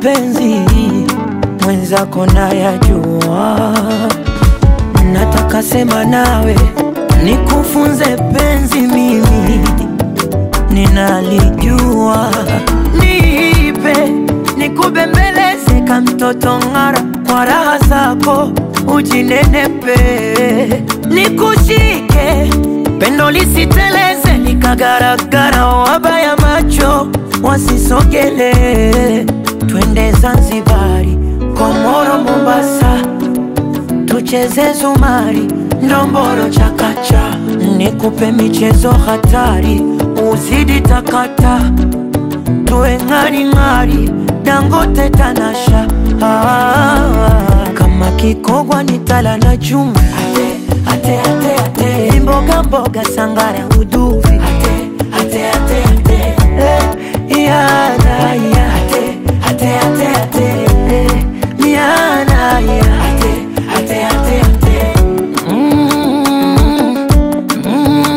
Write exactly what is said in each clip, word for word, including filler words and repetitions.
mapenzi mwenzako nayajua. Nataka sema nawe nikufunze penzi, mimi ninalijua. Nipe nikubembeleze kama mtoto ngara, kwa raha zako ujinenepe. Nikushike pendo lisiteleze, nikagaragara wabaya macho wasisogele. Twende Zanzibari, Komoro, Mombasa, tucheze zumari, ndomboro, chakacha. Nikupe michezo hatari, uzidi takata. Tuwe ngari ngari, Dangote, Tanasha. ah, Kama Kikogwa nitala na chuma, ate, ate, ate, ate. Mboga mboga sangara uduvi, ate, ate, ate, ate. Eh, yana, ya, ate, ate, ate, ate. Eh, yana, ya, ate, ate, ate, ate. Mm, mm,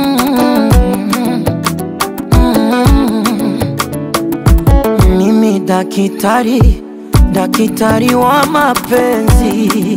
mm. Mimi dakitari, dakitari wa mapenzi.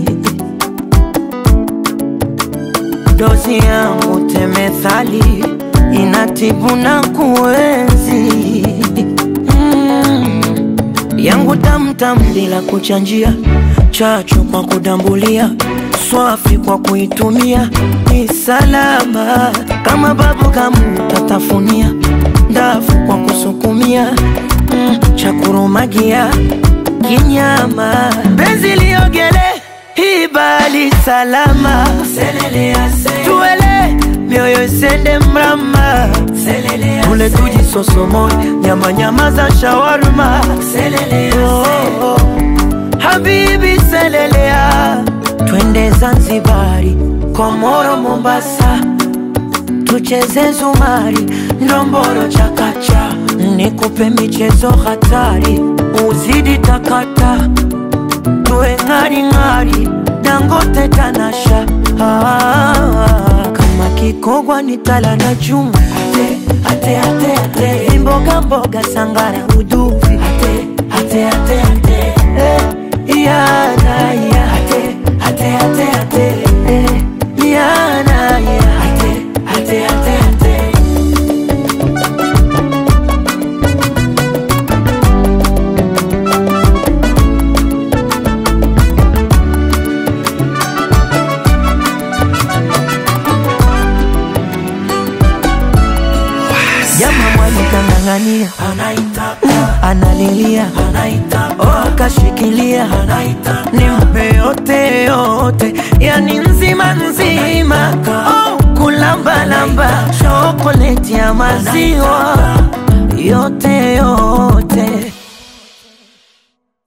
Dozi yangu temethali, inatibu na kuenzi. mm. Yangu tamtam bila kuchanjia, chachu kwa kudambulia, swafi kwa kuitumia. Ni salama kama babu kamu tatafunia, ndafu kwa kusukumia. mm. Chakurumagia kinyama, benzi liogele hibali salama. Tuele mioyo isende mrama, tule tuji sosomo, nyama nyama za shawarma. oh, oh. Habibi selelea, twende Zanzibari, Komoro, Mombasa, tucheze zumari, ndomboro, chakacha. Nikupe michezo hatari, uzidi takata. Tuwe ngari ngari, Dangote, Tanasha. ah, Kama Kikogwa nitala na chuma, ate, ate, ate, ate. Mboga mboga sangara uduvi, ate, ate, ate, ate. Eh, yana, ya, ate, ate, ate, ate. Eh, yana, ya, ate, ate, ate, ate. Jama mwani kanangania, analilia, oh akashikilia. Nimpe yote yote, yani nzima nzima. Oh kulamba lamba, chokoleti ya maziwa, yote yote.